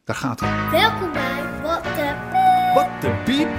Daar gaat hij. Welkom bij What the What the Piep.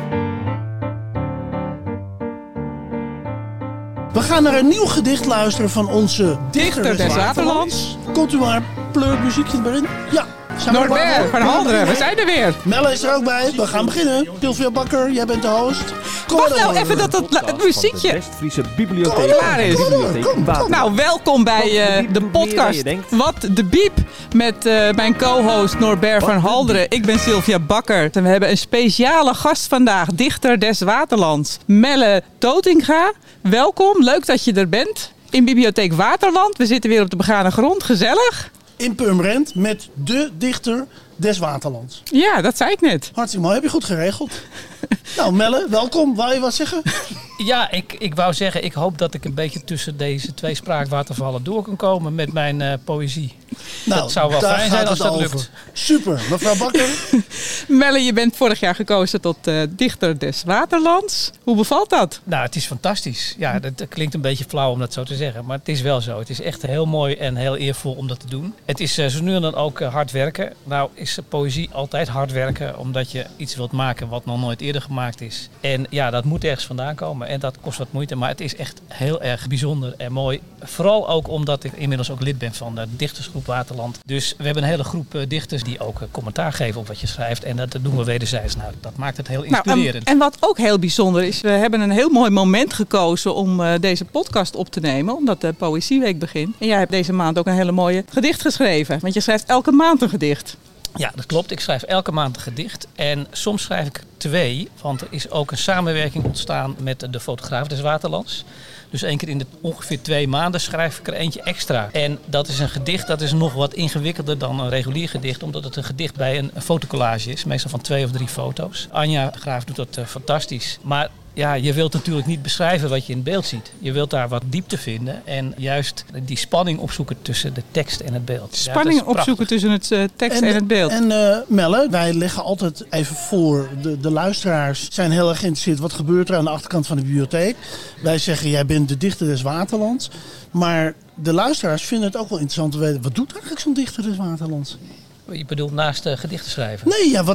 We gaan naar een nieuw gedicht luisteren van onze Dichter des Waterlands. Komt u maar, pleurt muziekje erin. Ja. Norbert van Halderen, we zijn er weer. Melle is er ook bij. We gaan beginnen. Sylvia Bakker, jij bent de host. Wacht nou even dat het muziekje West-Friese bibliotheek. klaar is. Nou, welkom bij de podcast Wat de Biep met mijn co-host Norbert van Halderen. Ik ben Sylvia Bakker. En we hebben een speciale gast vandaag, dichter des Waterlands, Melle Totinga. Welkom, leuk dat je er bent in Bibliotheek Waterland. We zitten weer op de begane grond, gezellig. In Purmerend met de dichter des Waterlands. Ja, dat zei ik net. Hartstikke mooi, heb je goed geregeld. Nou Melle, welkom. Wou je wat zeggen? Ja, ik wou zeggen, ik hoop dat ik een beetje tussen deze twee spraakwatervallen door kan komen met mijn poëzie. Nou, dat zou wel fijn zijn als dat over. lukt. Super, mevrouw Bakker. Melle, je bent vorig jaar gekozen tot dichter des Waterlands. Hoe bevalt dat? Nou, het is fantastisch. Ja, dat klinkt een beetje flauw om dat zo te zeggen, maar het is wel zo. Het is echt heel mooi en heel eervol om dat te doen. Het is zo nu en dan ook hard werken. Nou is poëzie altijd hard werken, omdat je iets wilt maken wat nog nooit eerder gemaakt is. En ja, dat moet ergens vandaan komen en dat kost wat moeite, maar het is echt heel erg bijzonder en mooi. Vooral ook omdat ik inmiddels ook lid ben van de dichtersgroep Waterland. Dus we hebben een hele groep dichters die ook commentaar geven op wat je schrijft. En dat doen we wederzijds. Nou, dat maakt het heel inspirerend. En wat ook heel bijzonder is, we hebben een heel mooi moment gekozen om deze podcast op te nemen. Omdat de Poëzieweek begint. En jij hebt deze maand ook een hele mooie gedicht geschreven. Want je schrijft elke maand een gedicht. Ja, dat klopt. Ik schrijf elke maand een gedicht. En soms schrijf ik 2. Want er is ook een samenwerking ontstaan met de fotograaf des Waterlands. Dus 1 keer in de ongeveer 2 maanden schrijf ik er eentje extra. En dat is een gedicht dat is nog wat ingewikkelder dan een regulier gedicht. Omdat het een gedicht bij een fotocollage is. Meestal van 2 of 3 foto's. Anja Graaf doet dat fantastisch. Maar ja, je wilt natuurlijk niet beschrijven wat je in beeld ziet. Je wilt daar wat diepte vinden. En juist die spanning opzoeken tussen de tekst en het beeld. Spanning opzoeken tussen het tekst en het beeld. En Melle, wij leggen altijd even voor. De luisteraars zijn heel erg geïnteresseerd. Wat gebeurt er aan de achterkant van de bibliotheek? Wij zeggen, jij bent de dichter des Waterlands. Maar de luisteraars vinden het ook wel interessant te weten. Wat doet eigenlijk zo'n dichter des Waterlands? Je bedoelt naast gedichten schrijven? Nee, ja,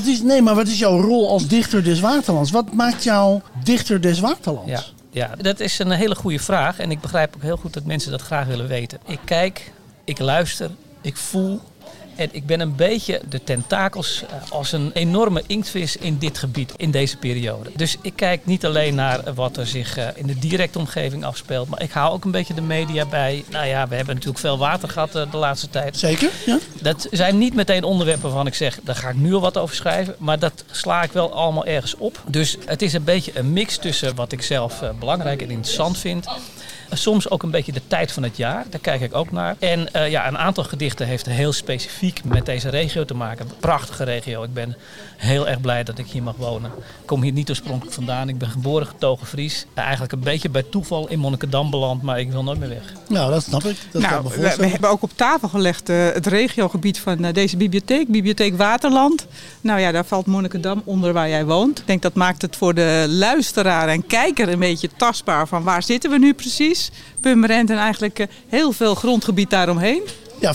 wat is jouw rol als dichter des Waterlands? Wat maakt jou dichter des Waterlands? Ja, dat is een hele goede vraag. En ik begrijp ook heel goed dat mensen dat graag willen weten. Ik kijk, ik luister, ik voel. En ik ben een beetje de tentakels als een enorme inktvis in dit gebied, in deze periode. Dus ik kijk niet alleen naar wat er zich in de directe omgeving afspeelt. Maar ik hou ook een beetje de media bij. Nou ja, we hebben natuurlijk veel water gehad de laatste tijd. Zeker, ja. Dat zijn niet meteen onderwerpen waarvan ik zeg, daar ga ik nu al wat over schrijven. Maar dat sla ik wel allemaal ergens op. Dus het is een beetje een mix tussen wat ik zelf belangrijk en interessant vind. Soms ook een beetje de tijd van het jaar. Daar kijk ik ook naar. En een aantal gedichten heeft heel specifiek met deze regio te maken. Een prachtige regio. Ik ben heel erg blij dat ik hier mag wonen. Ik kom hier niet oorspronkelijk vandaan. Ik ben geboren getogen Fries. Eigenlijk een beetje bij toeval in Monnikendam beland. Maar ik wil nooit meer weg. Nou, dat snap ik. Dat kan me we voorstellen. hebben ook op tafel gelegd het regiogebied van deze bibliotheek. Bibliotheek Waterland. Nou ja, daar valt Monnikendam onder waar jij woont. Ik denk dat maakt het voor de luisteraar en kijker een beetje tastbaar van waar zitten we nu precies. Purmerend en eigenlijk heel veel grondgebied daaromheen. Ja,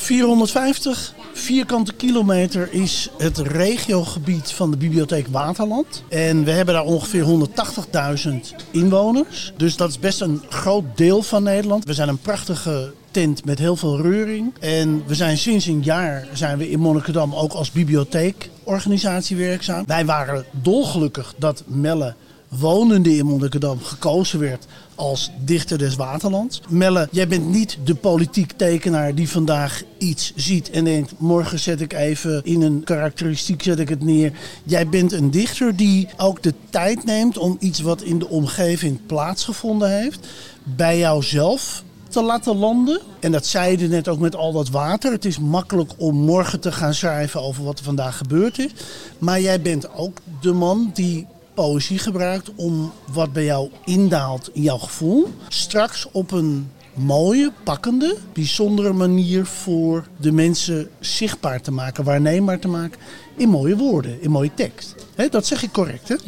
450 vierkante kilometer is het regiogebied van de Bibliotheek Waterland. En we hebben daar ongeveer 180.000 inwoners. Dus dat is best een groot deel van Nederland. We zijn een prachtige tent met heel veel reuring. En we zijn sinds een jaar in Monnikendam ook als bibliotheekorganisatie werkzaam. Wij waren dolgelukkig dat Melle, wonende in Monnikendam, gekozen werd als dichter des Waterlands. Melle, jij bent niet de politiek tekenaar die vandaag iets ziet en denkt, morgen zet ik even in een karakteristiek zet ik het neer. Jij bent een dichter die ook de tijd neemt om iets wat in de omgeving plaatsgevonden heeft, bij jouzelf te laten landen. En dat zei je net ook met al dat water. Het is makkelijk om morgen te gaan schrijven over wat er vandaag gebeurd is. Maar jij bent ook de man die poëzie gebruikt om wat bij jou indaalt in jouw gevoel, straks op een mooie, pakkende, bijzondere manier voor de mensen zichtbaar te maken, waarneembaar te maken, in mooie woorden, in mooie tekst. Dat zeg ik correct, hè? Ja,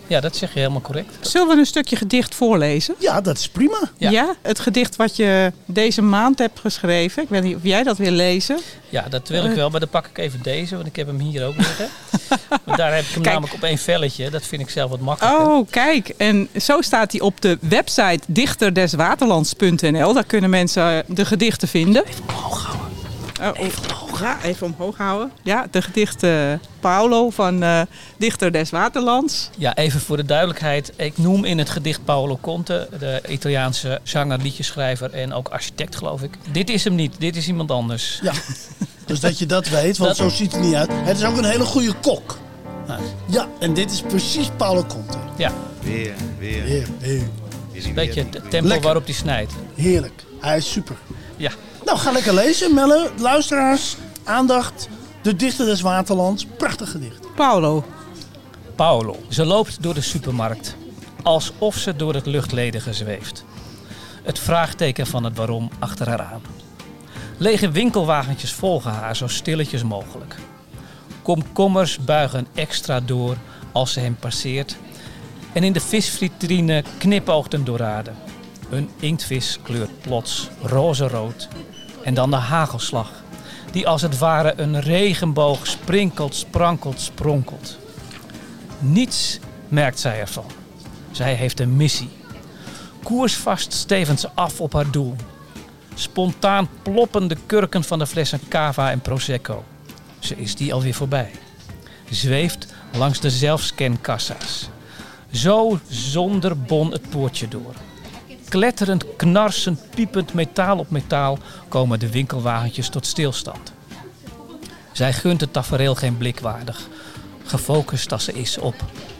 Ja, dat zeg je helemaal correct. Zullen we een stukje gedicht voorlezen? Ja, dat is prima. Ja, het gedicht wat je deze maand hebt geschreven. Ik weet niet of jij dat wil lezen. Ja, dat wil ik wel, maar dan pak ik even deze, want ik heb hem hier ook liggen. Want daar heb ik hem namelijk op 1 velletje. Dat vind ik zelf wat makkelijker. Oh, kijk. En zo staat hij op de website dichterdeswaterlands.nl. Daar kunnen mensen de gedichten vinden. Even omhoog houden. Even omhoog. Ja, even omhoog houden. Ja, de gedichten Paolo van Dichter des Waterlands. Ja, even voor de duidelijkheid. Ik noem in het gedicht Paolo Conte, de Italiaanse zanger, liedjeschrijver en ook architect, geloof ik. Dit is hem niet, dit is iemand anders. Ja, dus dat je dat weet, want zo ziet hij niet uit. Het is ook een hele goede kok. Ja, en dit is precies Paolo Conte. Ja. Weer. Een beetje het tempo Lekker. waarop hij snijdt. Heerlijk. Hij is super. Ja. Nou, ga lekker lezen, Melle. Luisteraars, aandacht. De Dichter des Waterlands. Prachtig gedicht. Paolo. Ze loopt door de supermarkt. Alsof ze door het luchtledige zweeft. Het vraagteken van het waarom achter haar aan. Lege winkelwagentjes volgen haar zo stilletjes mogelijk. Komkommers buigen extra door als ze hem passeert. En in de visvitrine knipoogt een dorade. Een inktvis kleurt plots roze-rood. En dan de hagelslag, die als het ware een regenboog sprinkelt, sprankelt, spronkelt. Niets merkt zij ervan. Zij heeft een missie. Koersvast stevend ze af op haar doel. Spontaan ploppen de kurken van de flessen cava en prosecco. Ze is die alweer voorbij. Zweeft langs de zelfscankassa's. Zo zonder bon het poortje door. Kletterend, knarsend, piepend metaal op metaal komen de winkelwagentjes tot stilstand. Zij gunt het tafereel geen blik waardig. Gefocust als ze is op.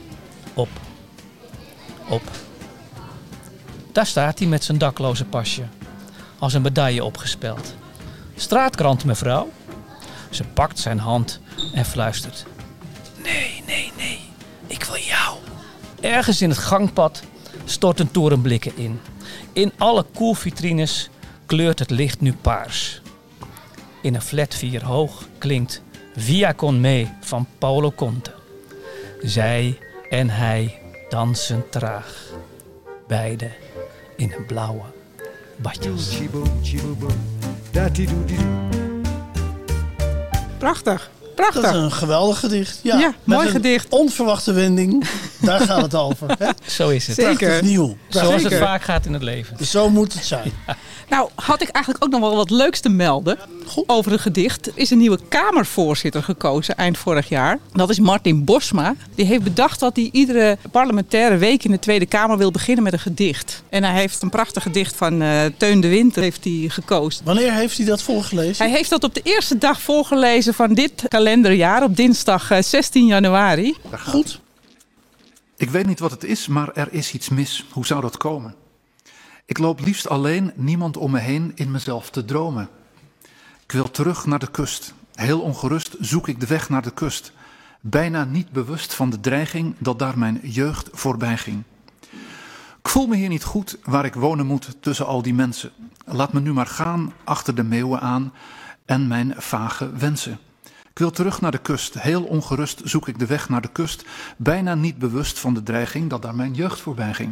Daar staat hij met zijn dakloze pasje. Als een medaille opgespeld. Straatkrant, mevrouw. Ze pakt zijn hand en fluistert. Nee. Ik wil jou. Ergens in het gangpad storten torenblikken in. In alle koelvitrines kleurt het licht nu paars. In een flat 4 hoog klinkt Via con me van Paolo Conte. Zij en hij dansen traag. Beide in een blauwe badjas. Prachtig. Dat is een geweldig gedicht. Ja, mooi met gedicht. Een onverwachte wending. Daar gaat het over. Hè? Zo is het. Zeker. Prachtig nieuw. Zoals het Zeker. vaak gaat in het leven. Dus zo moet het zijn. Nou, had ik eigenlijk ook nog wel wat leuks te melden over het gedicht. Er is een nieuwe Kamervoorzitter gekozen eind vorig jaar. Dat is Martin Bosma. Die heeft bedacht dat hij iedere parlementaire week in de Tweede Kamer wil beginnen met een gedicht. En hij heeft een prachtig gedicht van Teun de Winter heeft hij gekozen. Wanneer heeft hij dat voorgelezen? Hij heeft dat op de eerste dag voorgelezen van dit kalenderjaar, op dinsdag 16 januari. Goed. Ik weet niet wat het is, maar er is iets mis. Hoe zou dat komen? Ik loop liefst alleen, niemand om me heen, in mezelf te dromen. Ik wil terug naar de kust. Heel ongerust zoek ik de weg naar de kust. Bijna niet bewust van de dreiging dat daar mijn jeugd voorbij ging. Ik voel me hier niet goed waar ik wonen moet tussen al die mensen. Laat me nu maar gaan achter de meeuwen aan en mijn vage wensen. Ik wil terug naar de kust. Heel ongerust zoek ik de weg naar de kust. Bijna niet bewust van de dreiging dat daar mijn jeugd voorbij ging.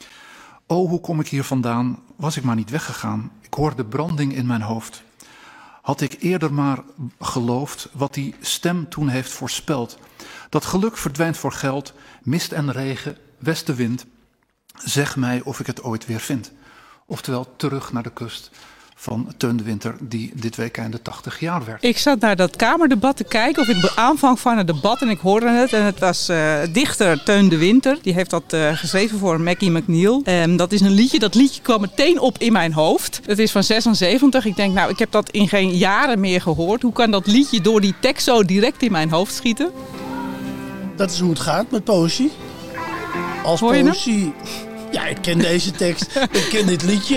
O, hoe kom ik hier vandaan? Was ik maar niet weggegaan? Ik hoorde branding in mijn hoofd. Had ik eerder maar geloofd wat die stem toen heeft voorspeld. Dat geluk verdwijnt voor geld, mist en regen, westenwind. Zeg mij of ik het ooit weer vind. Oftewel terug naar de kust van Teun de Winter, die dit week einde 80 jaar werd. Ik zat naar dat Kamerdebat te kijken, of in de aanvang van het debat, en ik hoorde het. En het was dichter Teun de Winter. Die heeft dat geschreven voor Mackie McNeil. Dat is een liedje. Dat liedje kwam meteen op in mijn hoofd. Het is van 76. Ik denk, nou, ik heb dat in geen jaren meer gehoord. Hoe kan dat liedje door die tekst zo direct in mijn hoofd schieten? Dat is hoe het gaat met poëzie. Als Hoor je poëzie... Ja, ik ken deze tekst. Ik ken dit liedje.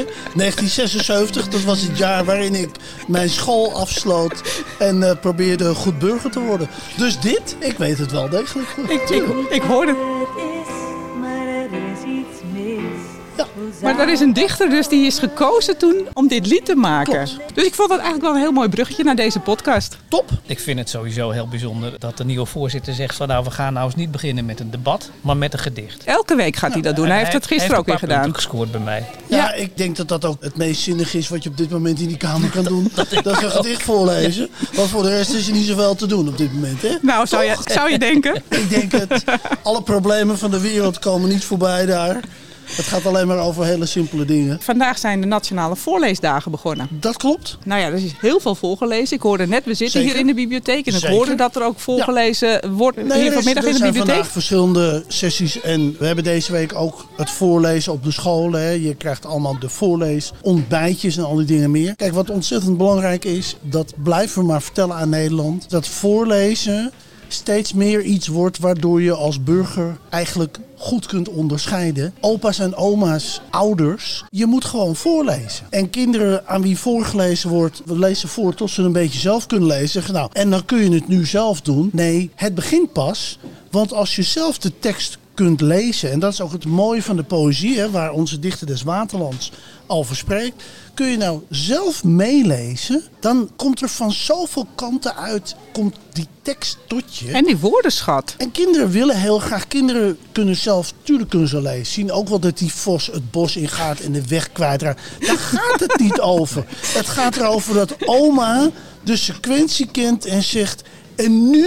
1976, dat was het jaar waarin ik mijn school afsloot en probeerde goed burger te worden. Dus dit, ik weet het wel degelijk. Ik hoorde het. Maar er is iets mis. Ja. Maar er is een dichter dus die is gekozen toen om dit lied te maken. Klopt. Dus ik vond dat eigenlijk wel een heel mooi bruggetje naar deze podcast. Top. Ik vind het sowieso heel bijzonder dat de nieuwe voorzitter zegt van we gaan nou eens niet beginnen met een debat, maar met een gedicht. Elke week gaat hij dat doen. Hij heeft het gisteren ook weer gedaan. Hij heeft gescoord bij mij. Ja, ik denk dat dat ook het meest zinnig is wat je op dit moment in die Kamer kan doen. dat is een gedicht voorlezen. Want voor de rest is er niet zoveel te doen op dit moment. Hè? Nou, zou je denken? Ik denk het. Alle problemen van de wereld komen niet voorbij daar. Het gaat alleen maar over hele simpele dingen. Vandaag zijn de Nationale Voorleesdagen begonnen. Dat klopt. Nou ja, er is heel veel voorgelezen. Ik hoorde net, we zitten hier in de bibliotheek. En ik hoorde dat er ook voorgelezen wordt hier vanmiddag in de bibliotheek. Er zijn vandaag verschillende sessies. En we hebben deze week ook het voorlezen op de scholen. Hè. Je krijgt allemaal de voorleesontbijtjes en al die dingen meer. Kijk, wat ontzettend belangrijk is, dat blijven we maar vertellen aan Nederland. Dat voorlezen steeds meer iets wordt waardoor je als burger eigenlijk goed kunt onderscheiden. Opa's en oma's, ouders, je moet gewoon voorlezen. En kinderen aan wie voorgelezen wordt, we lezen voor tot ze een beetje zelf kunnen lezen. Zeggen, nou, en dan kun je het nu zelf doen. Nee, het begint pas. Want als je zelf de tekst kunt lezen, en dat is ook het mooie van de poëzie, hè, waar onze dichter des Waterlands over spreekt, kun je nou zelf meelezen, dan komt er van zoveel kanten uit, komt die tekst tot je. En die woordenschat. En kinderen willen heel graag, kinderen kunnen zelf, tuurlijk kunnen ze lezen, zien ook wel dat die vos het bos ingaat en de weg kwijtraakt. Daar gaat het niet over. Het gaat erover dat oma de sequentie kent en zegt, en nu,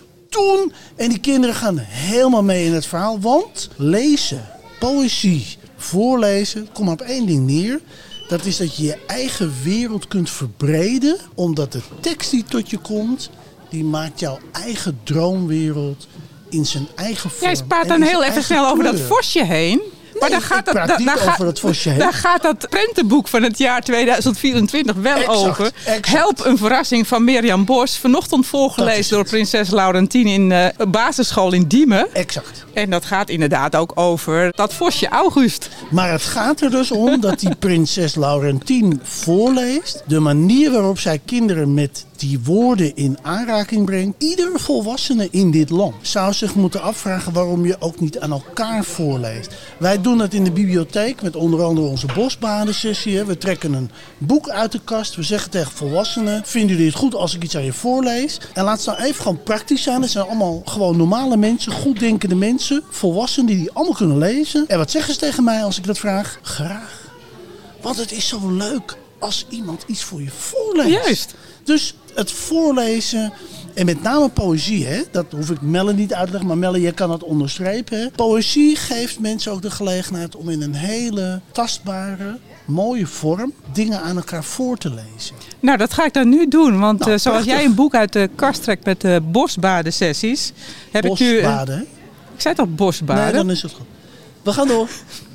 toen, en die kinderen gaan helemaal mee in het verhaal, want lezen, poëzie, voorlezen, kom maar op één ding neer. Dat is dat je je eigen wereld kunt verbreden, omdat de tekst die tot je komt, die maakt jouw eigen droomwereld in zijn eigen vorm. Jij praat dan heel even snel over dat vosje heen. Maar Nee, daar gaat over dat vosje heen. Daar gaat dat prentenboek van het jaar 2024 wel over. Exact. Help, een verrassing van Mirjam Bos. Vanochtend voorgelezen door prinses Laurentien in basisschool in Diemen. Exact. En dat gaat inderdaad ook over dat vosje August. Maar het gaat er dus om dat die prinses Laurentien voorleest. De manier waarop zij kinderen met die woorden in aanraking brengt. Ieder volwassene in dit land zou zich moeten afvragen waarom je ook niet aan elkaar voorleest. Wij doen het in de bibliotheek met onder andere onze bosbadensessie. We trekken een boek uit de kast. We zeggen tegen volwassenen, vinden jullie het goed als ik iets aan je voorlees? En laat het nou even gewoon praktisch zijn. Het zijn allemaal gewoon normale mensen, goeddenkende mensen, volwassenen die allemaal kunnen lezen. En wat zeggen ze tegen mij als ik dat vraag? Graag. Want het is zo leuk als iemand iets voor je voorleest. Juist. Dus het voorlezen, en met name poëzie, hè? Dat hoef ik Melle niet uit te leggen, maar Melle, jij kan dat onderstrepen. Hè? Poëzie geeft mensen ook de gelegenheid om in een hele tastbare, mooie vorm dingen aan elkaar voor te lezen. Nou, dat ga ik dan nu doen. Want Nou, zoals prachtig. jij een boek uit de kast trekt met de bosbadensessies, heb ik nu... Bosbaden, hè? Ik zei toch bosbaden? Nee, dan is het goed. We gaan door.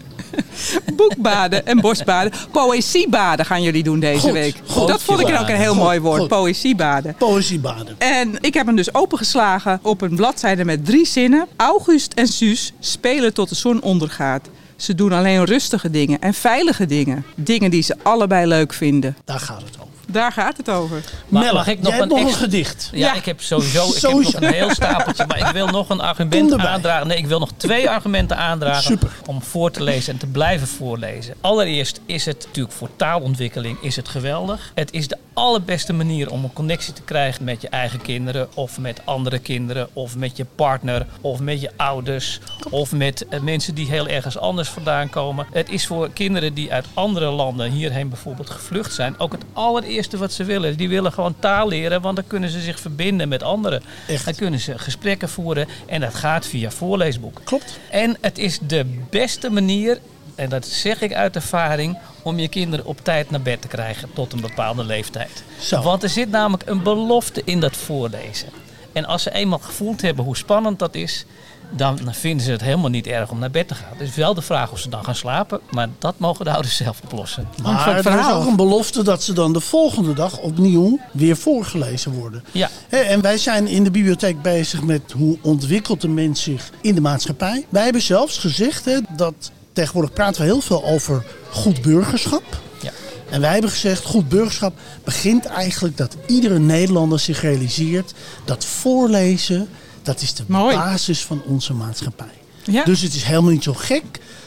Boekbaden en bosbaden. Poëziebaden gaan jullie doen deze week. goed. Dat vond ik ook een heel Goed, mooi woord. goed. Poëziebaden. Poëziebaden. En ik heb hem dus opengeslagen op een bladzijde met 3 zinnen. August en Suus spelen tot de zon ondergaat. Ze doen alleen rustige dingen en veilige dingen. Dingen die ze allebei leuk vinden. Daar gaat het over. Daar gaat het over. Melle, mag ik nog jij hebt een nog een extra- gedicht. Ja, ik heb sowieso nog een heel stapeltje. Maar ik wil nog een argument Kom erbij. aandragen. Nee, ik wil nog 2 argumenten aandragen Super. om voor te lezen en te blijven voorlezen. Allereerst is het natuurlijk voor taalontwikkeling is het geweldig. Het is de allerbeste manier om een connectie te krijgen met je eigen kinderen. Of met andere kinderen. Of met je partner. Of met je ouders. Of met mensen die heel ergens anders vandaan komen. Het is voor kinderen die uit andere landen hierheen bijvoorbeeld gevlucht zijn. Ook het allereerste wat ze willen. Die willen gewoon taal leren. Want dan kunnen ze zich verbinden met anderen. Echt. Dan kunnen ze gesprekken voeren. En dat gaat via voorleesboeken. Klopt. En het is de beste manier, en dat zeg ik uit ervaring, om je kinderen op tijd naar bed te krijgen tot een bepaalde leeftijd. Zo. Want er zit namelijk een belofte in dat voorlezen. En als ze eenmaal gevoeld hebben hoe spannend dat is, dan vinden ze het helemaal niet erg om naar bed te gaan. Het is wel de vraag of ze dan gaan slapen, maar dat mogen de ouders zelf oplossen. Maar er is ook een belofte dat ze dan de volgende dag opnieuw weer voorgelezen worden. Ja. En wij zijn in de bibliotheek bezig met hoe ontwikkelt de mens zich in de maatschappij. Wij hebben zelfs gezegd dat tegenwoordig praten we heel veel over goed burgerschap. Ja. En wij hebben gezegd, goed burgerschap begint eigenlijk dat iedere Nederlander zich realiseert dat voorlezen, dat is de Mooi. basis van onze maatschappij. Ja. Dus het is helemaal niet zo gek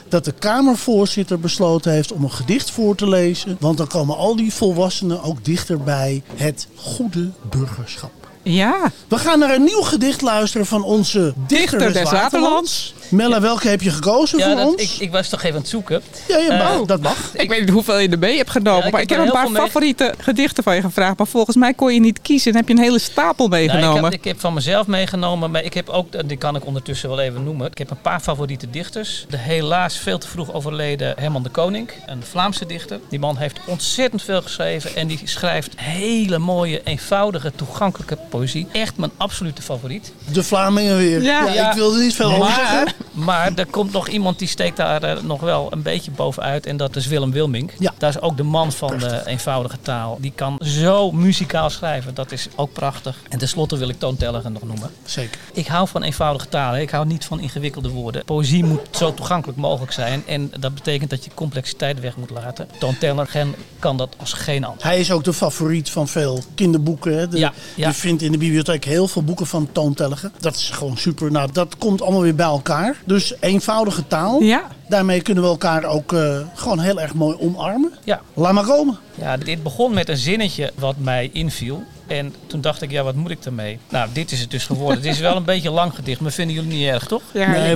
dat de Kamervoorzitter besloten heeft om een gedicht voor te lezen. Want dan komen al die volwassenen ook dichter bij het goede burgerschap. Ja. We gaan naar een nieuw gedicht luisteren van onze dichter des Waterlands. Melle, welke heb je gekozen voor ons? Ik was toch even aan het zoeken. Ja, dat mag. Ik weet niet hoeveel je erbij hebt genomen. Maar ik heb een paar favoriete gedichten van je gevraagd. Maar volgens mij kon je niet kiezen. En heb je een hele stapel meegenomen. Nou, ik heb van mezelf meegenomen. Maar ik heb ook, die kan ik ondertussen wel even noemen. Ik heb een paar favoriete dichters. De helaas veel te vroeg overleden Herman de Koning. Een Vlaamse dichter. Die man heeft ontzettend veel geschreven. En die schrijft hele mooie, eenvoudige, toegankelijke poëzie. Echt mijn absolute favoriet. De Vlamingen weer. Ja, ik wilde niet veel over zeggen. Maar er komt nog iemand die steekt daar nog wel een beetje bovenuit. En dat is Willem Wilmink. Ja. Dat is ook de man van de eenvoudige taal. Die kan zo muzikaal schrijven. Dat is ook prachtig. En tenslotte wil ik Toon Tellager nog noemen. Zeker. Ik hou van eenvoudige taal. Ik hou niet van ingewikkelde woorden. Poëzie moet zo toegankelijk mogelijk zijn. En dat betekent dat je complexiteit weg moet laten. Toon Tellager kan dat als geen ander. Hij is ook de favoriet van veel kinderboeken. Hè? Je vindt in de bibliotheek heel veel boeken van Toon Tellager. Dat is gewoon super. Nou, dat komt allemaal weer bij elkaar. Dus eenvoudige taal. Ja. Daarmee kunnen we elkaar ook gewoon heel erg mooi omarmen. Ja. Laat maar komen. Ja, dit begon met een zinnetje wat mij inviel. En toen dacht ik, wat moet ik ermee? Nou, dit is het dus geworden. Het is wel een beetje een lang gedicht, maar vinden jullie niet erg, toch? Ja, nee,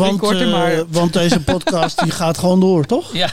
want deze podcast die gaat gewoon door, toch? Ja.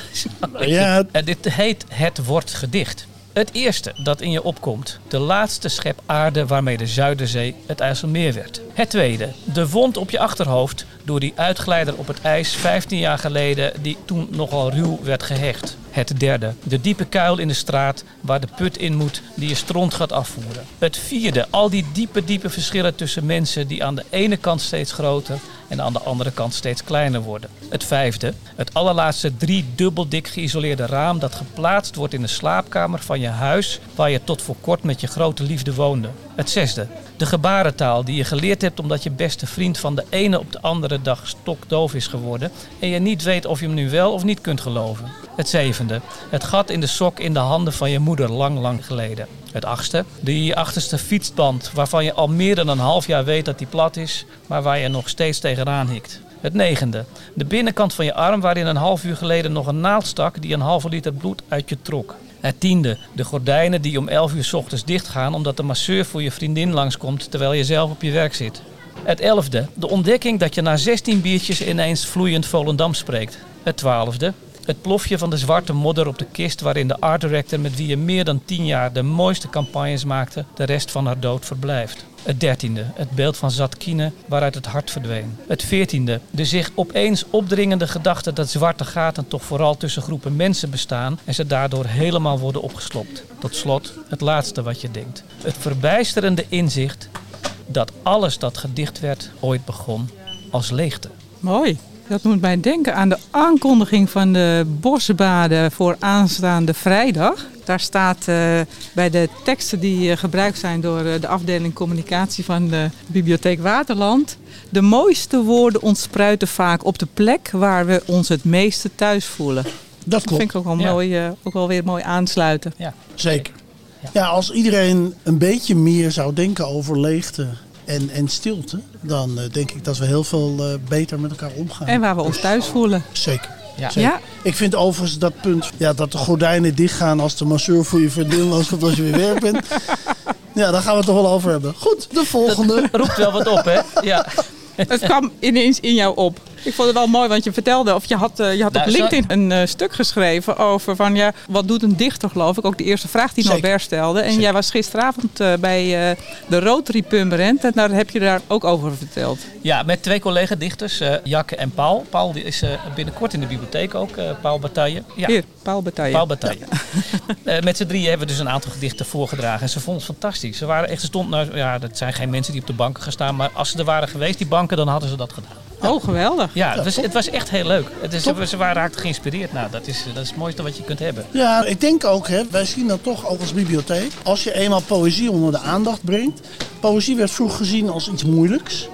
Ja. Dit heet Het Wordt Gedicht. Het eerste dat in je opkomt. De laatste schep aarde waarmee de Zuiderzee het IJsselmeer werd. Het tweede. De wond op je achterhoofd door die uitglijder op het ijs 15 jaar geleden die toen nogal ruw werd gehecht. Het derde. De diepe kuil in de straat waar de put in moet die je stront gaat afvoeren. Het vierde. Al die diepe verschillen tussen mensen die aan de ene kant steeds groter en aan de andere kant steeds kleiner worden. Het vijfde. Het allerlaatste 3 dubbeldik geïsoleerde raam dat geplaatst wordt in de slaapkamer van je huis waar je tot voor kort met je grote liefde woonde. Het zesde. De gebarentaal die je geleerd hebt omdat je beste vriend van de ene op de andere dag stokdoof is geworden en je niet weet of je hem nu wel of niet kunt geloven. Het zevende. Het gat in de sok in de handen van je moeder lang geleden. Het achtste. Je achterste fietsband waarvan je al meer dan een half jaar weet dat die plat is, maar waar je nog steeds tegenaan hikt. Het negende. De binnenkant van je arm waarin een half uur geleden nog een naald stak die een halve liter bloed uit je trok. Het tiende. De gordijnen die om 11 uur 's ochtends dichtgaan omdat de masseur voor je vriendin langskomt terwijl je zelf op je werk zit. Het 11e. De ontdekking dat je na 16 biertjes ineens vloeiend Volendam spreekt. Het 12e. Het plofje van de zwarte modder op de kist waarin de art director met wie je meer dan 10 jaar de mooiste campagnes maakte, de rest van haar dood verblijft. Het 13e. Het beeld van Zatkine waaruit het hart verdween. Het 14e. De zich opeens opdringende gedachte dat zwarte gaten toch vooral tussen groepen mensen bestaan en ze daardoor helemaal worden opgeslopt. Tot slot het laatste wat je denkt. Het verbijsterende inzicht dat alles dat gedicht werd ooit begon als leegte. Mooi. Dat moet mij denken aan de aankondiging van de bosbaden voor aanstaande vrijdag. Daar staat bij de teksten die gebruikt zijn door de afdeling communicatie van de Bibliotheek Waterland. De mooiste woorden ontspruiten vaak op de plek waar we ons het meeste thuis voelen. Dat vind ik ook wel mooi, ook wel weer mooi aansluiten. Ja. Zeker. Ja, als iedereen een beetje meer zou denken over leegte en stilte, dan denk ik dat we heel veel beter met elkaar omgaan. En waar we ons thuis voelen. Zeker. Ja. Zeker. Ja. Ik vind overigens dat punt, dat de gordijnen dichtgaan als de masseur voor je vriendin langskomt als je weer werk bent. Ja, daar gaan we het toch wel over hebben. Goed, de volgende. Dat roept wel wat op, hè? Ja. Het kwam ineens in jou op. Ik vond het wel mooi, want je vertelde, of je had op LinkedIn een stuk geschreven over van wat doet een dichter, geloof ik. Ook de eerste vraag die Norbert stelde. En jij was gisteravond bij de Rotary Purmerend en daar heb je daar ook over verteld. Ja, met 2 collega-dichters, Jacke en Paul. Paul die is binnenkort in de bibliotheek ook, Paul Bataille. Ja. Hier, Paul Bataille. Paul Bataille. Ja. Met z'n drieën hebben we dus een aantal gedichten voorgedragen. En ze vonden het fantastisch. Ze waren echt, dat zijn geen mensen die op de banken gaan staan. Maar als ze er waren geweest, die banken, dan hadden ze dat gedaan. Oh, geweldig. Ja, het was echt heel leuk. Ze raakten geïnspireerd. Nou, dat is het mooiste wat je kunt hebben. Ja, ik denk ook, wij zien dat toch ook als bibliotheek. Als je eenmaal poëzie onder de aandacht brengt. Poëzie werd vroeger gezien als iets moeilijks.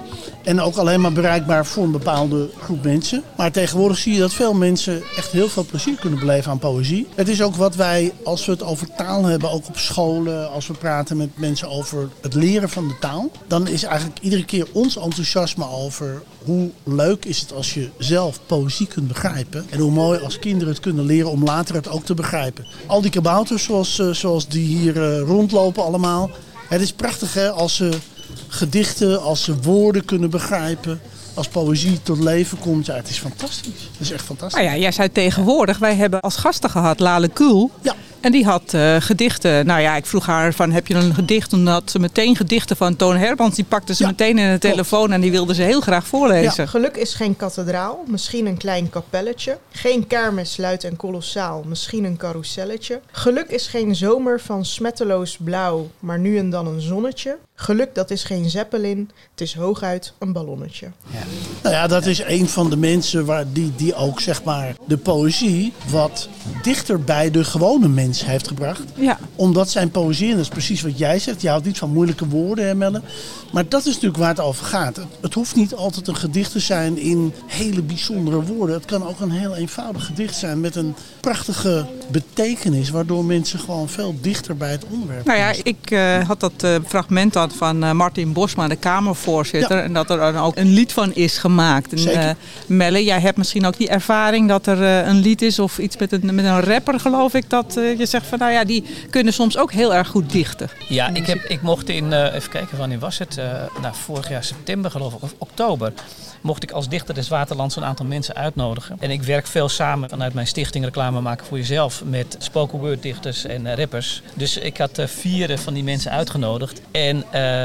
En ook alleen maar bereikbaar voor een bepaalde groep mensen. Maar tegenwoordig zie je dat veel mensen echt heel veel plezier kunnen beleven aan poëzie. Het is ook wat wij, als we het over taal hebben, ook op scholen, als we praten met mensen over het leren van de taal. Dan is eigenlijk iedere keer ons enthousiasme over hoe leuk is het als je zelf poëzie kunt begrijpen. En hoe mooi als kinderen het kunnen leren om later het ook te begrijpen. Al die kabouters zoals die hier rondlopen allemaal. Het is prachtig hè, als ze gedichten, als ze woorden kunnen begrijpen. Als poëzie tot leven komt, ja, het is fantastisch. Het is echt fantastisch. Nou ja, jij zei tegenwoordig, wij hebben als gasten gehad Lale Kuhl. Ja. En die had gedichten. Nou ja, ik vroeg haar van, heb je een gedicht? En had ze meteen gedichten van Toon Hermans. Die pakte ze meteen in de telefoon en die wilde ze heel graag voorlezen. Ja. Geluk is geen kathedraal, misschien een klein kapelletje. Geen kermis luid en kolossaal, misschien een carouselletje. Geluk is geen zomer van smetteloos blauw, maar nu en dan een zonnetje. Geluk, dat is geen zeppelin, het is hooguit een ballonnetje. Ja. Nou ja, dat is een van de mensen die ook zeg maar de poëzie wat dichter bij de gewone mens heeft gebracht. Ja. Omdat zijn poëzie, en dat is precies wat jij zegt, je houdt niet van moeilijke woorden, hè, Melle. Maar dat is natuurlijk waar het over gaat. Het hoeft niet altijd een gedicht te zijn in hele bijzondere woorden. Het kan ook een heel eenvoudig gedicht zijn met een prachtige betekenis, waardoor mensen gewoon veel dichter bij het onderwerp Nou ja, ik had dat fragment van Martin Bosma, de Kamervoorzitter. Ja. En dat er dan ook een lied van is gemaakt. En, Melle, jij hebt misschien ook die ervaring dat er een lied is of iets met een rapper, geloof ik. Dat je zegt van, nou ja, die kunnen soms ook heel erg goed dichten. Ja, ik mocht even kijken, wanneer was het? Vorig jaar september, geloof ik, of oktober. Mocht ik als dichter des Waterlands een aantal mensen uitnodigen. En ik werk veel samen vanuit mijn stichting Reclame Maken voor Jezelf met spoken word dichters en rappers. Dus ik had 4 van die mensen uitgenodigd. En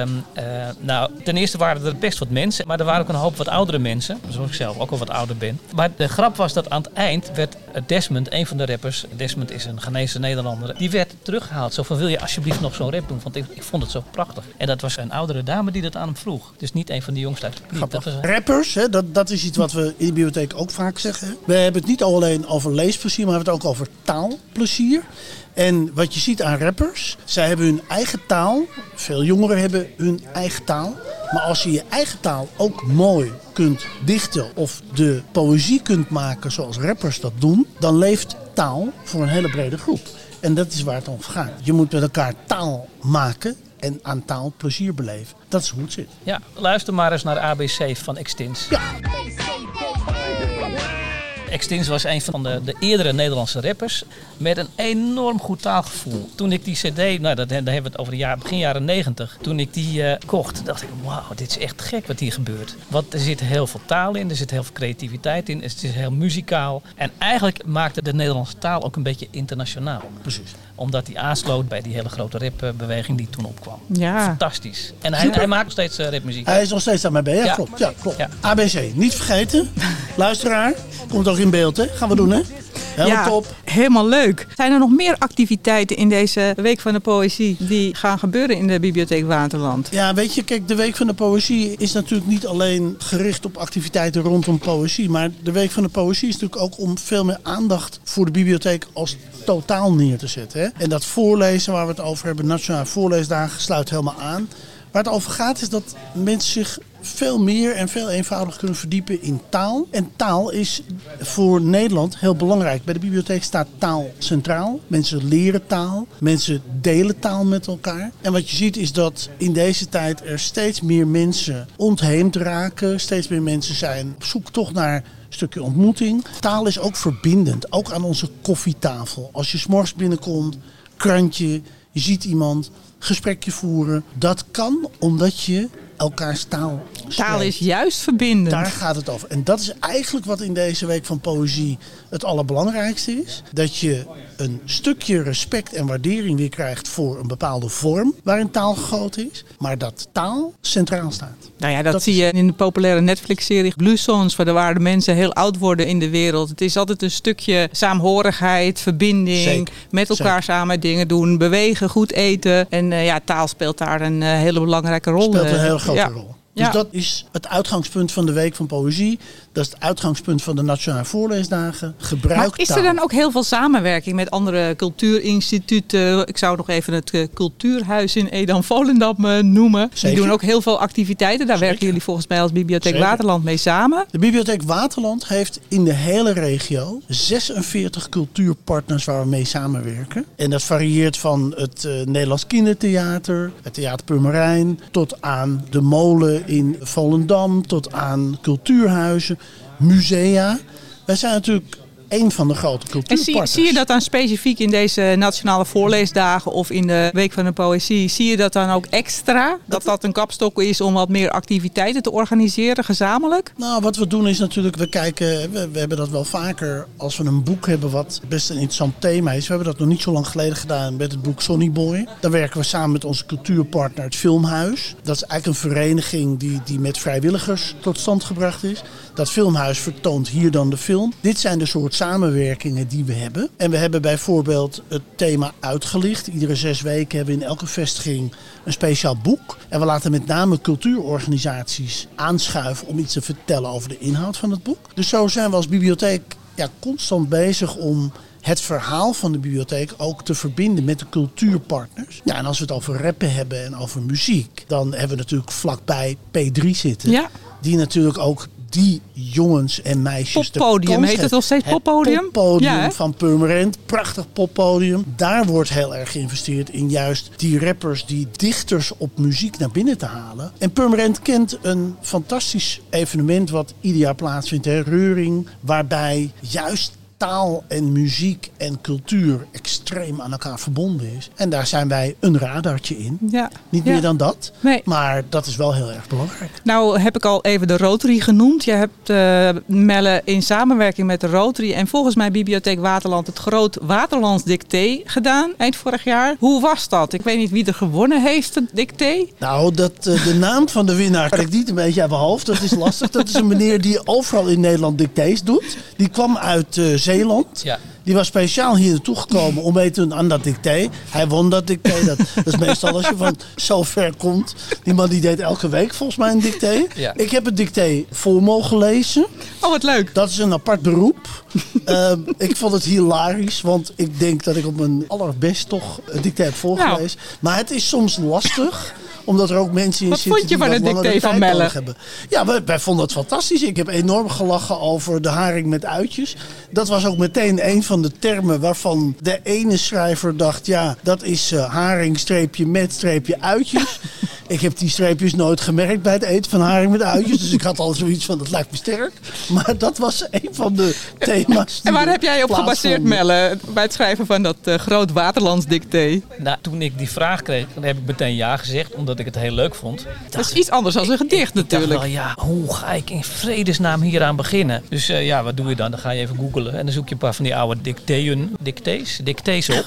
ten eerste waren er best wat mensen, maar er waren ook een hoop wat oudere mensen. Zoals ik zelf ook al wat ouder ben. Maar de grap was dat aan het eind werd Desmond, een van de rappers, Desmond is een Ghanese Nederlander, die werd teruggehaald. Zo van, wil je alsjeblieft nog zo'n rap doen? Want ik vond het zo prachtig. En dat was een oudere dame die dat aan hem vroeg. Dus niet een van die jongsten uit het publiek. Rappers, hè, dat is iets wat we in de bibliotheek ook vaak zeggen. We hebben het niet alleen over leesplezier, maar we hebben het ook over taalplezier. En wat je ziet aan rappers, zij hebben hun eigen taal. Veel jongeren hebben hun eigen taal. Maar als je je eigen taal ook mooi kunt dichten of de poëzie kunt maken zoals rappers dat doen, dan leeft taal voor een hele brede groep. En dat is waar het om gaat. Je moet met elkaar taal maken en aan taal plezier beleven. Dat is hoe het zit. Ja, luister maar eens naar ABC van Extins. Ja. Extins was een van de eerdere Nederlandse rappers met een enorm goed taalgevoel. Toen ik die cd, daar hebben we het over begin jaren 90, toen ik die kocht, dacht ik, wauw, dit is echt gek wat hier gebeurt. Want er zit heel veel taal in, er zit heel veel creativiteit in, het is heel muzikaal. En eigenlijk maakte de Nederlandse taal ook een beetje internationaal. Precies. Omdat hij aansloot bij die hele grote rapbeweging die toen opkwam. Ja. Fantastisch. En hij maakt nog steeds rapmuziek. Hij is nog steeds daarmee bezig. Ja, klopt. Ja, klopt. Ja. ABC, niet vergeten. Luisteraar, komt ook in beeld, hè? Gaan we doen, hè? Helemaal top. Helemaal leuk. Zijn er nog meer activiteiten in deze Week van de Poëzie die gaan gebeuren in de Bibliotheek Waterland? Ja, weet je, kijk, de Week van de Poëzie is natuurlijk niet alleen gericht op activiteiten rondom poëzie. Maar de Week van de Poëzie is natuurlijk ook om veel meer aandacht voor de bibliotheek als totaal neer te zetten. Hè? En dat voorlezen waar we het over hebben, Nationale Voorleesdagen, sluit helemaal aan. Waar het over gaat is dat mensen zich veel meer en veel eenvoudiger kunnen verdiepen in taal. En taal is voor Nederland heel belangrijk. Bij de bibliotheek staat taal centraal. Mensen leren taal. Mensen delen taal met elkaar. En wat je ziet is dat in deze tijd er steeds meer mensen ontheemd raken. Steeds meer mensen zijn op zoek toch naar een stukje ontmoeting. Taal is ook verbindend. Ook aan onze koffietafel. Als je 's morgens binnenkomt, krantje, je ziet iemand, gesprekje voeren. Dat kan omdat je elkaars taal spreekt. Taal is juist verbindend. Daar gaat het over. En dat is eigenlijk wat in deze Week van Poëzie het allerbelangrijkste is. Dat je een stukje respect en waardering weer krijgt voor een bepaalde vorm waarin taal gegoten is. Maar dat taal centraal staat. Nou ja, dat zie je in de populaire Netflix-serie Blue Zones, waar de mensen heel oud worden in de wereld. Het is altijd een stukje saamhorigheid, verbinding, zeker, met elkaar samen dingen doen, bewegen, goed eten. En taal speelt daar een hele belangrijke rol. Speelt een hele grote rol. Dus dat is het uitgangspunt van de Week van Poëzie. Dat is het uitgangspunt van de Nationale Voorleesdagen. Gebruik maar is er dan ook heel veel samenwerking met andere cultuurinstituten? Ik zou nog even het Cultuurhuis in Edam-Volendam noemen. Zeker. Die doen ook heel veel activiteiten. Daar werken jullie volgens mij als Bibliotheek Waterland mee samen. De Bibliotheek Waterland heeft in de hele regio 46 cultuurpartners waar we mee samenwerken. En dat varieert van het Nederlands Kindertheater, het Theater Purmerijn, tot aan de Molen in Volendam, tot aan cultuurhuizen, musea. Wij zijn natuurlijk een van de grote cultuurpartners. En zie je dat dan specifiek in deze nationale voorleesdagen of in de Week van de Poëzie? Zie je dat dan ook extra? Dat een kapstok is om wat meer activiteiten te organiseren gezamenlijk? Nou, wat we doen is natuurlijk, we kijken, we hebben dat wel vaker als we een boek hebben wat best een interessant thema is. We hebben dat nog niet zo lang geleden gedaan met het boek Sonny Boy. Dan werken we samen met onze cultuurpartner het Filmhuis. Dat is eigenlijk een vereniging die met vrijwilligers tot stand gebracht is. Dat Filmhuis vertoont hier dan de film. Dit zijn de soort samenwerkingen die we hebben. En we hebben bijvoorbeeld het thema uitgelicht. Iedere 6 weken hebben we in elke vestiging een speciaal boek. En we laten met name cultuurorganisaties aanschuiven om iets te vertellen over de inhoud van het boek. Dus zo zijn we als bibliotheek constant bezig om het verhaal van de bibliotheek ook te verbinden met de cultuurpartners. Ja, en als we het over rappen hebben en over muziek, dan hebben we natuurlijk vlakbij P3 zitten. Ja. Die natuurlijk ook die jongens en meisjes poppodium, heet het nog steeds poppodium? Het poppodium van Purmerend, prachtig poppodium. Daar wordt heel erg geïnvesteerd in juist die rappers, die dichters op muziek naar binnen te halen. En Purmerend kent een fantastisch evenement wat ieder jaar plaatsvindt, Reuring, waarbij juist taal en muziek en cultuur extreem aan elkaar verbonden is. En daar zijn wij een radartje in. Ja. Niet meer dan dat. Nee. Maar dat is wel heel erg belangrijk. Nou heb ik al even de Rotary genoemd. Je hebt Melle in samenwerking met de Rotary en volgens mij Bibliotheek Waterland het Groot Waterlands Dicté gedaan eind vorig jaar. Hoe was dat? Ik weet niet wie er gewonnen heeft, het Dicté. Nou, de naam van de winnaar krijg ik niet een beetje uit mijn hoofd. Dat is lastig. Dat is een meneer die overal in Nederland dictés doet. Die kwam uit Zeeland. Ja. Die was speciaal hier naartoe gekomen om mee te doen aan dat dicté. Hij won dat dicté. Dat is meestal als je van zo ver komt. Die man die deed elke week volgens mij een dicté. Ja. Ik heb het dicté voor mogen lezen. Oh, wat leuk. Dat is een apart beroep. Ik vond het hilarisch. Want ik denk dat ik op mijn allerbest toch het dicté heb voorgelezen. Nou. Maar het is soms lastig. Omdat er ook mensen in zitten die wat langere tijd nodig hebben. Ja, wij vonden het fantastisch. Ik heb enorm gelachen over de haring met uitjes. Dat was ook meteen een van de termen waarvan de ene schrijver dacht... ja, dat is haring streepje met streepje uitjes. Ik heb die streepjes nooit gemerkt bij het eten van haring met uitjes. Dus ik had al zoiets van, dat lijkt me sterk. Maar dat was een van de thema's. En waar heb jij op gebaseerd, Melle, bij het schrijven van dat Groot Waterlands Dicté? Nou, toen ik die vraag kreeg, dan heb ik meteen ja gezegd, omdat ik het heel leuk vond. Dat is iets anders dan een gedicht natuurlijk. Ik dacht wel, ja, hoe ga ik in vredesnaam hieraan beginnen? Dus wat doe je dan? Dan ga je even googlen en dan zoek je een paar van die oude dictés op.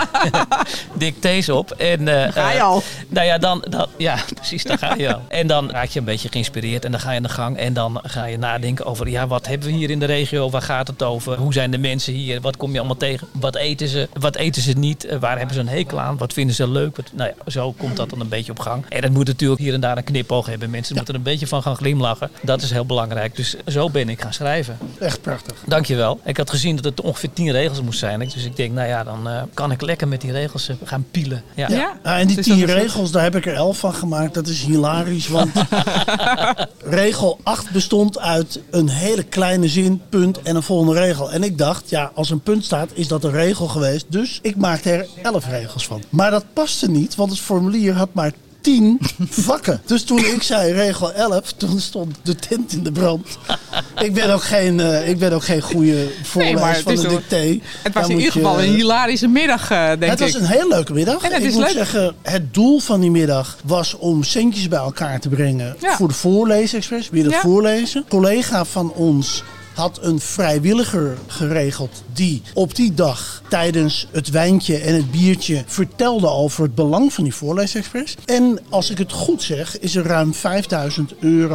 Dictés op. En, ga je al? Nou ja, ja, precies, daar ga je al. En dan raak je een beetje geïnspireerd en dan ga je aan de gang. En dan ga je nadenken over, ja, wat hebben we hier in de regio? Waar gaat het over? Hoe zijn de mensen hier? Wat kom je allemaal tegen? Wat eten ze? Wat eten ze niet? Waar hebben ze een hekel aan? Wat vinden ze leuk? Nou ja, zo komt dat dan een beetje op gang. En dat moet natuurlijk hier en daar een knipoog hebben. Mensen moeten er een beetje van gaan glimlachen. Dat is heel belangrijk. Dus zo ben ik gaan schrijven. Echt prachtig. Dankjewel. Ik had gezien dat het ongeveer 10 regels moest zijn. Dus ik denk, nou ja, dan kan ik lekker met die regels gaan pielen. Ja. En die 10 regels, daar heb ik er 11 van gemaakt. Dat is hilarisch, want regel 8 bestond uit een hele kleine zin, punt en een volgende regel. En ik dacht, ja, als een punt staat, is dat een regel geweest. Dus ik maakte er 11 regels van. Maar dat paste niet, want het formulier had maar 10 vakken. Dus toen ik zei regel 11, toen stond de tent in de brand. Ik ben ook geen goede voorlezer van een dicté. Het was in ieder geval een hilarische middag, denk ik. Het was een heel leuke middag. En ik moet zeggen, het doel van die middag was om centjes bij elkaar te brengen voor de voorleesexpress. Weer het voorlezen. Een collega van ons had een vrijwilliger geregeld die op die dag tijdens het wijntje en het biertje vertelde over het belang van die voorleesexpress. En als ik het goed zeg, is er ruim €5.000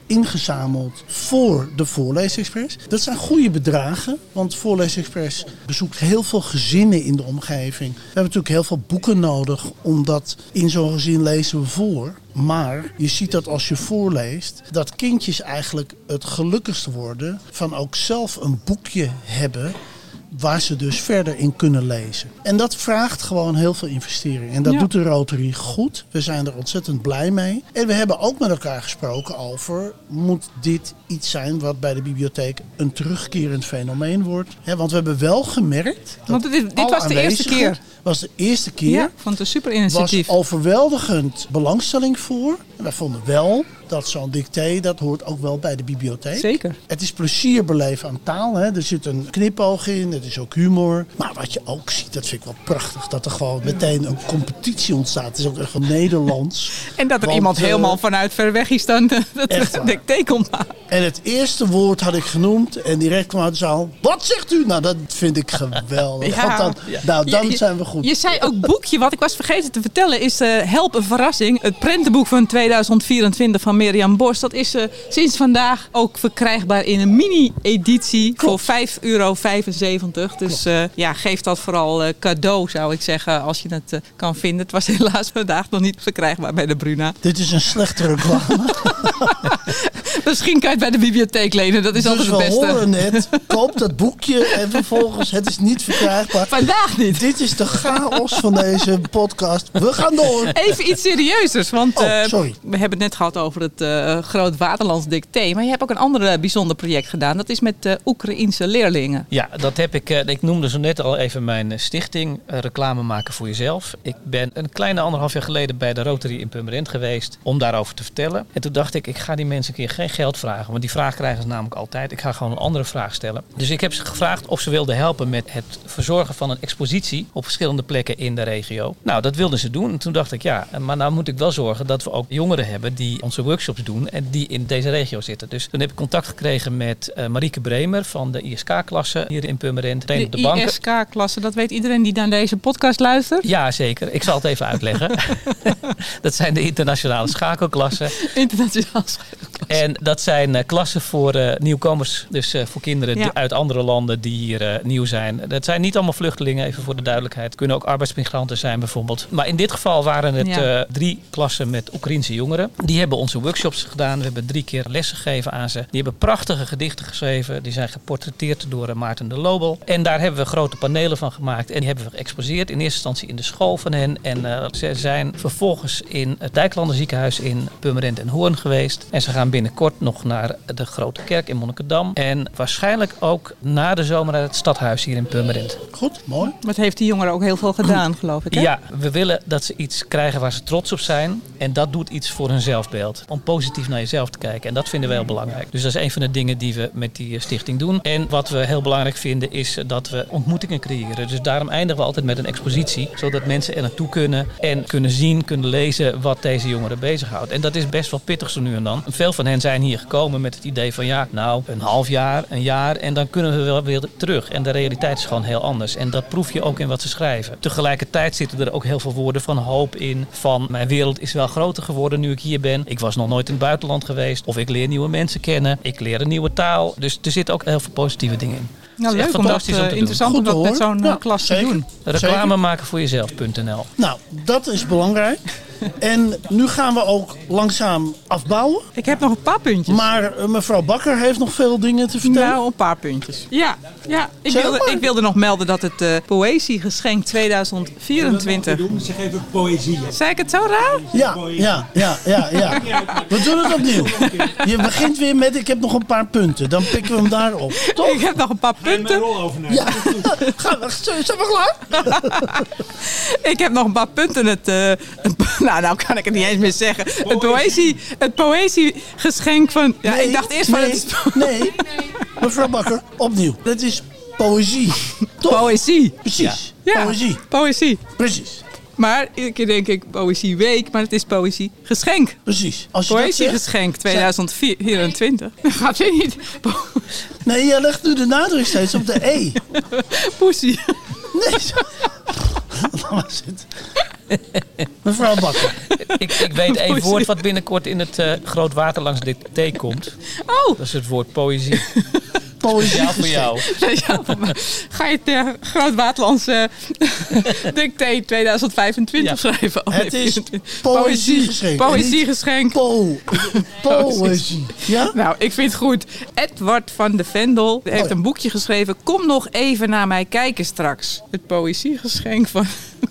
ingezameld voor de Voorleesexpress. Dat zijn goede bedragen, want Voorleesexpress bezoekt heel veel gezinnen in de omgeving. We hebben natuurlijk heel veel boeken nodig, omdat in zo'n gezin lezen we voor. Maar je ziet dat als je voorleest, dat kindjes eigenlijk het gelukkigst worden van ook zelf een boekje hebben waar ze dus verder in kunnen lezen. En dat vraagt gewoon heel veel investering. En dat doet de Rotary goed. We zijn er ontzettend blij mee. En we hebben ook met elkaar gesproken over, moet dit iets zijn wat bij de bibliotheek een terugkerend fenomeen wordt? Want we hebben wel gemerkt dat want dit was de eerste keer. Was de eerste keer. Ja, vond het een super initiatief. Was overweldigend belangstelling voor. En wij vonden wel dat zo'n dicté, dat hoort ook wel bij de bibliotheek. Zeker. Het is plezier beleven aan taal. Hè. Er zit een knipoog in, het is ook humor. Maar wat je ook ziet, dat vind ik wel prachtig. Dat er gewoon meteen een competitie ontstaat. Het is ook echt van Nederlands. En dat er iemand helemaal vanuit ver weg is dan dat dicté komt maken. En het eerste woord had ik genoemd en direct kwam uit de zaal. Wat zegt u? Nou, dat vind ik geweldig. Ja. Dan zijn we goed. Je zei ook boekje. Wat ik was vergeten te vertellen is Help een verrassing. Het prentenboek van 2024 van Mirjam Bos. Dat is sinds vandaag ook verkrijgbaar in een mini-editie voor €5,75. Dus geef dat vooral cadeau, zou ik zeggen, als je het kan vinden. Het was helaas vandaag nog niet verkrijgbaar bij de Bruna. Dit is een slechte reclame. Misschien kan je het bij de bibliotheek lenen. Dat is altijd het beste. Dus we horen net, koop dat boekje en vervolgens het is niet verkrijgbaar. Vandaag niet. Dit is de chaos van deze podcast. We gaan door. Even iets serieuzers, want sorry. We hebben het net gehad over het Groot Waterlands Dicté. Maar je hebt ook een ander bijzonder project gedaan. Dat is met Oekraïense leerlingen. Ja, dat heb ik noemde zo net al even mijn stichting Reclame maken voor jezelf. Ik ben een kleine 1,5 jaar geleden bij de Rotary in Purmerend geweest om daarover te vertellen. En toen dacht ik ga die mensen een keer geen geld vragen. Want die vraag krijgen ze namelijk altijd. Ik ga gewoon een andere vraag stellen. Dus ik heb ze gevraagd of ze wilden helpen met het verzorgen van een expositie op verschillende plekken in de regio. Nou, dat wilden ze doen. En toen dacht ik maar nou moet ik wel zorgen dat we ook jongeren hebben die onze workshops doen en die in deze regio zitten. Dus toen heb ik contact gekregen met Marieke Bremer van de ISK-klasse hier in Purmerend. De ISK-klasse, dat weet iedereen die naar deze podcast luistert? Ja, zeker. Ik zal het even uitleggen. Dat zijn de internationale schakelklassen. Internationale schakelklassen. En dat zijn klassen voor nieuwkomers. Dus voor kinderen uit andere landen die hier nieuw zijn. Dat zijn niet allemaal vluchtelingen, even voor de duidelijkheid. Het kunnen ook arbeidsmigranten zijn bijvoorbeeld. Maar in dit geval waren het 3 klassen met Oekraïense jongeren. Die hebben onze workshops gedaan. We hebben 3 keer lessen gegeven aan ze. Die hebben prachtige gedichten geschreven. Die zijn geportretteerd door Maarten de Lobel. En daar hebben we grote panelen van gemaakt. En die hebben we geëxposeerd. In eerste instantie in de school van hen. En ze zijn vervolgens in het Dijklander ziekenhuis in Purmerend en Hoorn geweest. En ze gaan binnenkort nog naar de Grote Kerk in Monnikendam. En waarschijnlijk ook na de zomer naar het stadhuis hier in Purmerend. Goed, mooi. Maar het heeft die jongeren ook heel veel gedaan, geloof ik, hè? Ja, we willen dat ze iets krijgen waar ze trots op zijn. En dat doet iets voor hun zelfbeeld. Om positief naar jezelf te kijken. En dat vinden we heel belangrijk. Dus dat is een van de dingen die we met die stichting doen. En wat we heel belangrijk vinden is dat we ontmoetingen creëren. Dus daarom eindigen we altijd met een expositie. Zodat mensen er naartoe kunnen en kunnen zien, kunnen lezen wat deze jongeren bezighoudt. En dat is best wel pittig zo nu en dan. Veel van hen zijn hier gekomen met het idee van een half jaar, een jaar en dan kunnen we wel weer terug. En de realiteit is gewoon heel anders. En dat proef je ook in wat ze schrijven. Tegelijkertijd zitten er ook heel veel woorden van hoop in. Van mijn wereld is wel groter geworden nu ik hier ben. Ik was nog nooit in het buitenland geweest. Of ik leer nieuwe mensen kennen. Ik leer een nieuwe taal. Dus er zitten ook heel veel positieve dingen in. Nou, leuk om dat interessant om dat met zo'n klas te doen. Reclame maken voor jezelf.nl. Nou, dat is belangrijk. En nu gaan we ook langzaam afbouwen. Ik heb nog een paar puntjes. Maar mevrouw Bakker heeft nog veel dingen te vertellen. Nou, een paar puntjes. Ja. Ik wilde nog melden dat het Poëziegeschenk 2024... Zeg even poëzie. Zei ik het zo raar? Ja. We doen het opnieuw. Je begint weer met ik heb nog een paar punten. Dan pikken we hem daarop. Toch? Ik heb nog een paar punten. Ja. Zijn we klaar? Ik heb nog een paar punten. Nou kan ik het niet eens meer zeggen. Het poëziegeschenk van... Ja, nee, ik dacht eerst Nee, mevrouw Bakker, opnieuw. Dat is poëzie. Toch? Poëzie. Precies. Ja, poëzie. Precies. Maar iedere keer denk ik poëzieweek, maar het is poëziegeschenk. Precies. Poëziegeschenk 2024. Dat gaat weer niet. Nee, jij legt nu de nadruk steeds op de E. Poesie. Nee. Laat maar zitten. Mevrouw Bakker. Ik weet één woord wat binnenkort in het Groot Waterlands dicté komt. Oh! Dat is het woord poëzie. Poëzie voor jou. Ga je het Groot Waterlandse dicté 2025 schrijven? Het is poëziegeschenk. Poëziegeschenk. Poëzie. Ja? Nou, ik vind het goed. Edward van de Vendel heeft een boekje geschreven. Kom nog even naar mij kijken straks. Het poëziegeschenk van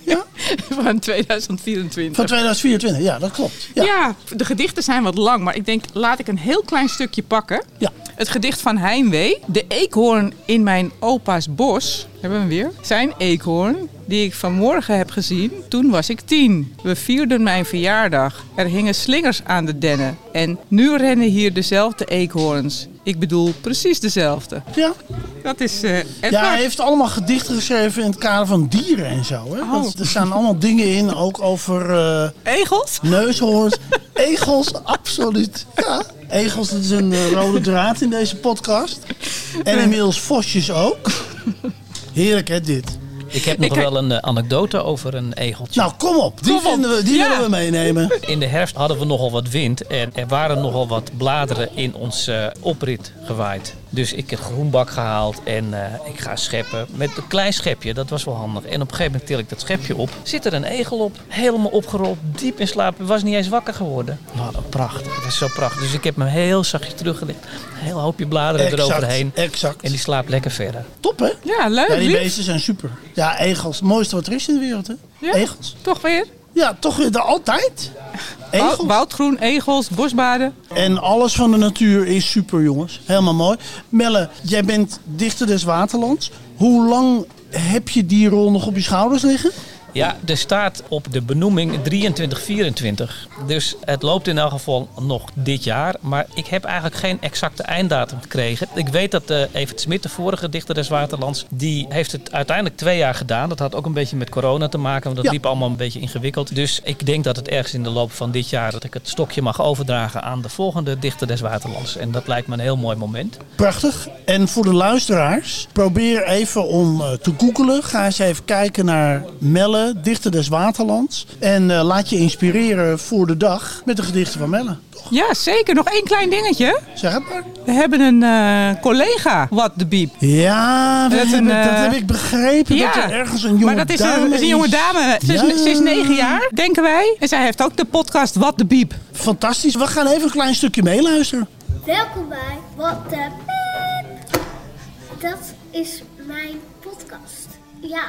2024. Van 2024, ja, dat klopt. Ja, de gedichten zijn wat lang, maar ik denk, laat ik een heel klein stukje pakken. Ja. Het gedicht van Heimwee. De eekhoorn in mijn opa's bos. Hebben we hem weer? Zijn eekhoorn, die ik vanmorgen heb gezien. Toen was ik 10. We vierden mijn verjaardag. Er hingen slingers aan de dennen. En nu rennen hier dezelfde eekhoorns. Ik bedoel precies dezelfde. Ja. Dat is Edward. Ja, hij heeft allemaal gedichten geschreven in het kader van dieren en zo. Hè? Er staan allemaal dingen in, ook over... egels? Neushoorns. Egels, absoluut. Ja. Egels, dat is een rode draad in deze podcast. En inmiddels vosjes ook. Heerlijk, hè, dit. Ik heb nog wel een anekdote over een egeltje. Nou, kom op. Die willen we meenemen. In de herfst hadden we nogal wat wind en er waren nogal wat bladeren in onze oprit gewaaid. Dus ik heb groenbak gehaald en ik ga scheppen met een klein schepje. Dat was wel handig. En op een gegeven moment til ik dat schepje op. Zit er een egel op, helemaal opgerold, diep in slaap. Was niet eens wakker geworden. Nou, prachtig. Dat is zo prachtig. Dus ik heb hem heel zachtjes teruggelegd. Een heel hoopje bladeren eroverheen. Exact. En die slaapt lekker verder. Top, hè? Ja, leuk. Ja, die beesten zijn super. Ja, egels. Het mooiste wat er is in de wereld, hè? Ja, egels. Toch weer? Ja, toch weer altijd. Egels. Woudgroen, egels, bosbaden. En alles van de natuur is super, jongens. Helemaal mooi. Melle, jij bent dichter des Waterlands. Hoe lang heb je die rol nog op je schouders liggen? Ja, er staat op de benoeming 23-24. Dus het loopt in elk geval nog dit jaar. Maar ik heb eigenlijk geen exacte einddatum gekregen. Ik weet dat Evert Smit, de vorige dichter des Waterlands, die heeft het uiteindelijk 2 jaar gedaan. Dat had ook een beetje met corona te maken. Want dat liep allemaal een beetje ingewikkeld. Dus ik denk dat het ergens in de loop van dit jaar dat ik het stokje mag overdragen aan de volgende dichter des Waterlands. En dat lijkt me een heel mooi moment. Prachtig. En voor de luisteraars, probeer even om te googelen. Ga eens even kijken naar Melle, dichter des Waterlands. En laat je inspireren voor de dag met de gedichten van Melle. Toch? Ja, zeker. Nog 1 klein dingetje. Zeg het maar. We hebben een collega, What the Beep. Ja, dat heb ik begrepen. Ja, dat er ergens een jonge maar dat dame is een jonge dame. Ze is 9 jaar, denken wij. En zij heeft ook de podcast What the Beep. Fantastisch. We gaan even een klein stukje meeluisteren. Welkom bij What the Beep. Dat is mijn podcast. Ja,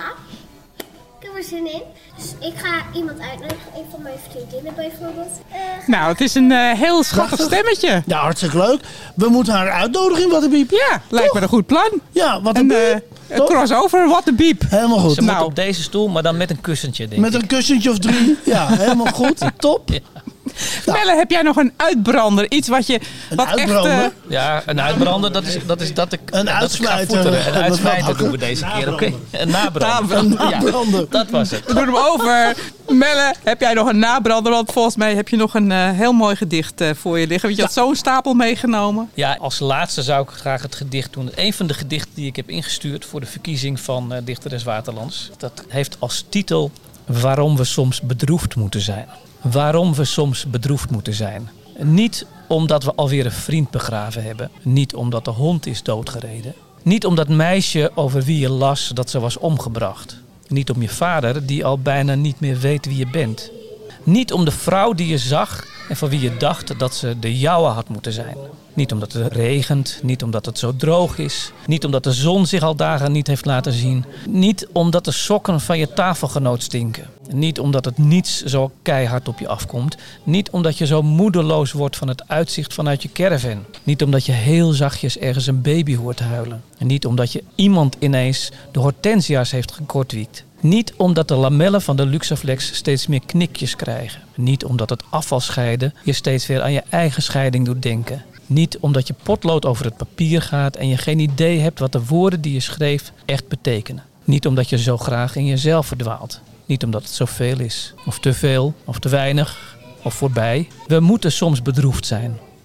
ik heb er zin in. Dus ik ga iemand uitnodigen. Een van mijn vriendinnen bijvoorbeeld. Nou, het is een heel schattig stemmetje. Ja, hartstikke leuk. We moeten haar uitnodigen in What the Beep. Ja, lijkt me een goed plan. Ja, What the Beep. Een crossover, What the Beep. Helemaal goed. Ze moet op deze stoel, maar dan met een kussentje, denk ik. Met een kussentje of 3. Ja, helemaal goed. Top. Ja. Nou. Melle, heb jij nog een uitbrander? Iets wat je... uitbrander? Ja, een uitbrander, dat is dat ik... Een uitsmijter. Een uitsmijter doen we deze keer, oké? Een nabrander. Een nabrander. Ja, dat was het. We doen hem over. Melle, heb jij nog een nabrander? Want volgens mij heb je nog een heel mooi gedicht voor je liggen. Want je had zo'n stapel meegenomen. Ja, als laatste zou ik graag het gedicht doen. Een van de gedichten die ik heb ingestuurd voor de verkiezing van Dichter des Waterlands. Dat heeft als titel Waarom we soms bedroefd moeten zijn. Waarom we soms bedroefd moeten zijn. Niet omdat we alweer een vriend begraven hebben. Niet omdat de hond is doodgereden. Niet om dat meisje over wie je las dat ze was omgebracht. Niet om je vader die al bijna niet meer weet wie je bent. Niet om de vrouw die je zag en van wie je dacht dat ze de jouwe had moeten zijn. Niet omdat het regent, niet omdat het zo droog is. Niet omdat de zon zich al dagen niet heeft laten zien. Niet omdat de sokken van je tafelgenoot stinken. Niet omdat het niets zo keihard op je afkomt. Niet omdat je zo moedeloos wordt van het uitzicht vanuit je caravan. Niet omdat je heel zachtjes ergens een baby hoort huilen. En niet omdat je iemand ineens de hortensia's heeft gekortwiekt. Niet omdat de lamellen van de Luxaflex steeds meer knikjes krijgen. Niet omdat het afvalscheiden je steeds weer aan je eigen scheiding doet denken. Niet omdat je potlood over het papier gaat en je geen idee hebt wat de woorden die je schreef echt betekenen. Niet omdat je zo graag in jezelf verdwaalt. Niet omdat het zoveel is, of te veel, of te weinig, of voorbij. We moeten soms bedroefd zijn.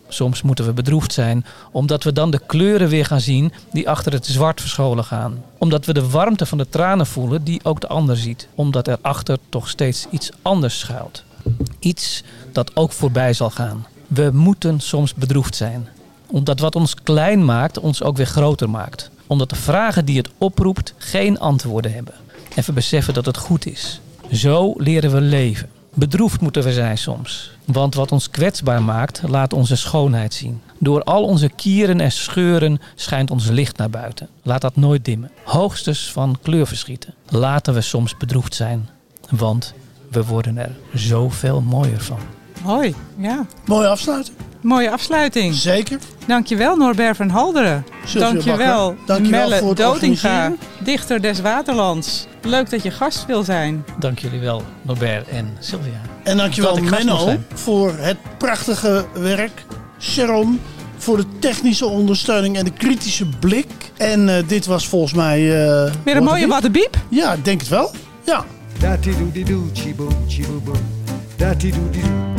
Soms moeten we bedroefd zijn, omdat we dan de kleuren weer gaan zien die achter het zwart verscholen gaan. Omdat we de warmte van de tranen voelen die ook de ander ziet. Omdat er achter toch steeds iets anders schuilt. Iets dat ook voorbij zal gaan. We moeten soms bedroefd zijn. Omdat wat ons klein maakt, ons ook weer groter maakt. Omdat de vragen die het oproept geen antwoorden hebben. En we beseffen dat het goed is. Zo leren we leven. Bedroefd moeten we zijn soms. Want wat ons kwetsbaar maakt, laat onze schoonheid zien. Door al onze kieren en scheuren schijnt ons licht naar buiten. Laat dat nooit dimmen. Hoogstens van kleurverschieten. Laten we soms bedroefd zijn. Want we worden er zoveel mooier van. Hoi, ja. Mooie afsluiting. Zeker. Dankjewel Norbert van Halderen. Dankjewel Melle Dotinga, dichter des Waterlands. Leuk dat je gast wil zijn. Dank jullie wel Norbert en Sylvia. En dankjewel Menno voor het prachtige werk. Sharon voor de technische ondersteuning en de kritische blik. En dit was volgens mij... weer een mooie Wat de Biep? Ja, ik denk het wel. Ja. Da-ti-do-di-do, chi-boom, chi-boom, da-ti-do-di-do.